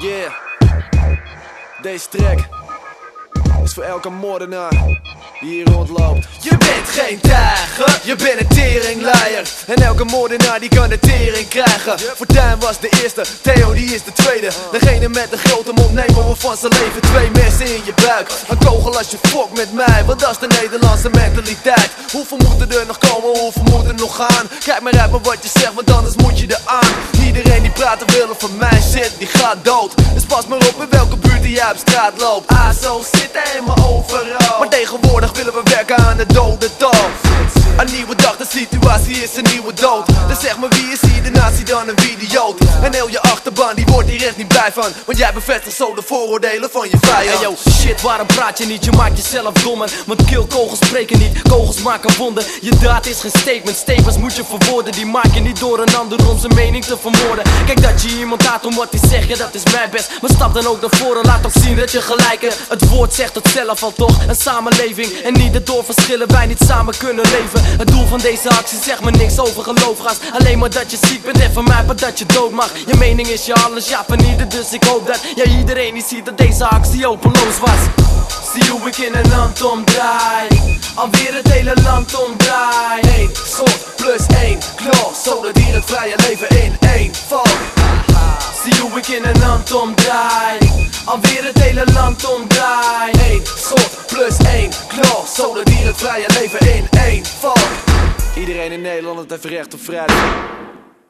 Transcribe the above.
Yeah, deze track is voor elke moordenaar die hier rondloopt. Je bent geen tijger, je bent een teringleier. En elke moordenaar die kan de tering krijgen. Fortuyn was de eerste, Theo die is de tweede. Degene met de grote mond nemen we van zijn leven. 2 messen in je buik, een kogel als je fokt met mij. Want dat is de Nederlandse mentaliteit. Hoeveel moeten er nog komen, hoeveel moeten er nog gaan? Kijk maar uit maar wat je zegt, want anders moet je eraan. Iedereen die praten willen van mij shit, die gaat dood. Dus pas maar op in welke buurt die jij op straat loopt. ASO zit helemaal overal, maar tegenwoordig willen we werken aan de dodental. Een nieuwe dag, de situatie is een nieuwe dood. Dus zeg maar wie is hier de nazi dan een idioot? En heel je achterban die wordt hier echt niet blij van, want jij bevestigt zo de vooroordelen van je vijand. Hey yo, shit, waarom praat je niet? Je maakt jezelf dommer, want killkogels spreken niet, kogels maken wonden. Je daad is geen statement, stevens moet je verwoorden. Die maak je niet door een ander om zijn mening te vermoorden. Kijk dat je iemand haat om wat hij zegt, ja dat is mijn best. Maar stap dan ook naar voren, laat ook zien dat je gelijk hebt. Het woord zegt het zelf al toch, een samenleving. En niet dat door verschillen wij niet samen kunnen leven. Het doel van deze actie zegt me niks over geloofgaas. Alleen maar dat je ziek bent en van mij maar dat je dood mag. Je mening is je alles, ja van ieder, dus ik hoop dat iedereen die ziet dat deze actie hopeloos was. Zie hoe ik in een land omdraai, alweer het hele land omdraai. 1 schot plus 1 knal, zodat hier het vrije leven in 1 valt. Zie hoe ik in een land omdraai, alweer het hele land omdraai. 1 schot plus 1 knal, zodat hier het vrije leven in 1 valt. Iedereen in Nederland heeft recht op vrijheid.